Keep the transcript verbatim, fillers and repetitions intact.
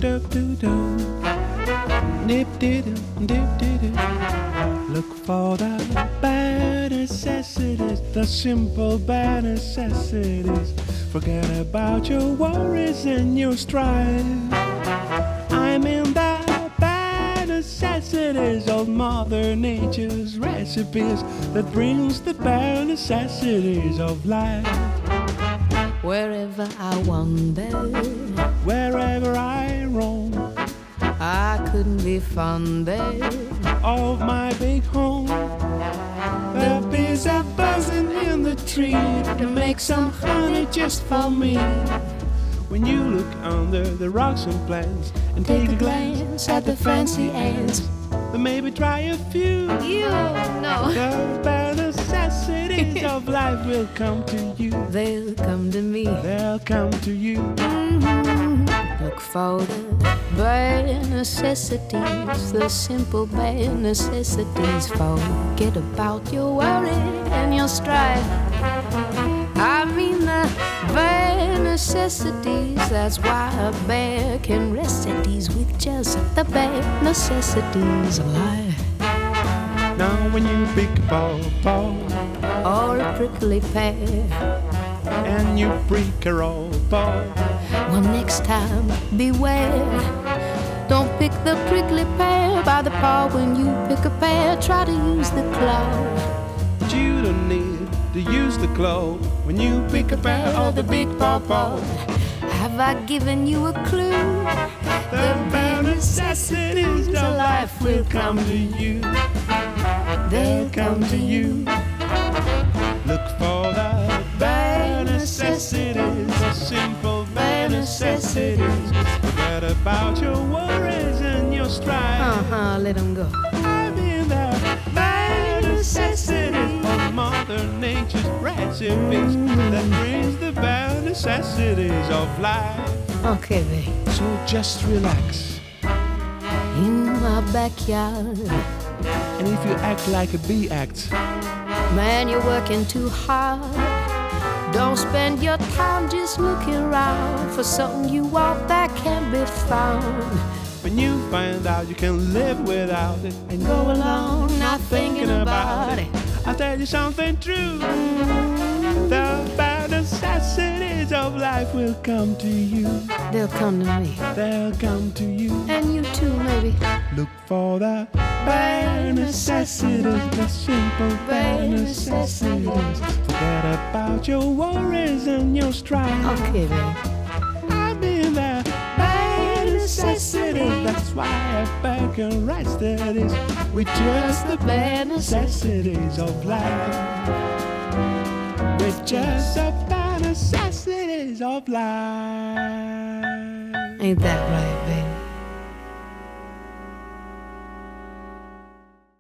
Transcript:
dip doo doo. Dip dip dip dip dip. Look for the bare necessities, the simple bare necessities. Forget about your worries and your strife. I'm in the bare necessities of Mother Nature's recipes that brings the bare necessities of life. Wherever I wander, wherever I roam, I couldn't be fonder of my big home. The bees are buzzing in the tree to make some honey just for me. When you look under the rocks and plants and take, take a glance at the fancy ants, then maybe try a few. You know the bare necessities of life will come to you. They'll come to me. They'll come to you. Mm-hmm. Look for the bare necessities, the simple bare necessities. Forget about your worry and your strife. I mean the bare necessities. That's why a bear can rest at ease with just the bare necessities of life. Now when you pick a pawpaw or a prickly pear, and you break a roll ball, well, next time beware. Don't pick the prickly pear by the paw. When you pick a pear, try to use the claw. But you don't need to use the claw when you pick a pear of the big pawpaw. Have I given you a clue? The bare necessities of life will come to you. They'll come to you. Look for the bare necessities, the simple bare necessities. Forget about your worries and your strife. Uh-huh, let them go. I'm in the bare necessities of Mother Nature's recipes that brings the bare necessities of life. Okay, babe. So just relax. In my backyard. And if you act like a bee acts, man, you're working too hard. Don't spend your time just looking around for something you want that can be found. When you find out you can live without it and go along not thinking about it, I'll tell you something true. The bare necessities of life will come to you. They'll come to me. They'll come to you. And you too, maybe. Look for the bare necessities, the simple bare necessities. Forget about your worries and your strife. Okay, babe. I'm in the bare necessities. That's why I back and write studies with just the bare necessities of life. With just the bare necessities of life. Ain't that right, babe?